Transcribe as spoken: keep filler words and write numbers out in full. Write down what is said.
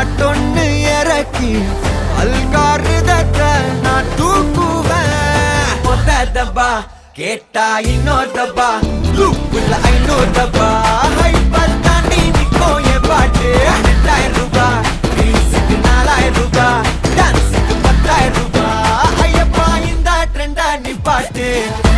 Shot ஒன்னு இறக்கி அல்காரிதத்த நான் தூக்குவேன். மொத்த தப்பா கேட்டா இன்னொரு தப்பா லூப்புல ஐநூறு தப்பா ஹைப்பர் தாண்டி நிற்கும் என் பாட்டு. ரெண்டாயிரம் ரூபாய் ரீல்ஸுக்கு நாலாயிரம் ரூபாய் டான்ஸுக்கு பத்தாயிரம் ரூபாய் ஐயப்பா இந்த ட்ரெண்டா நீ பாட்டு.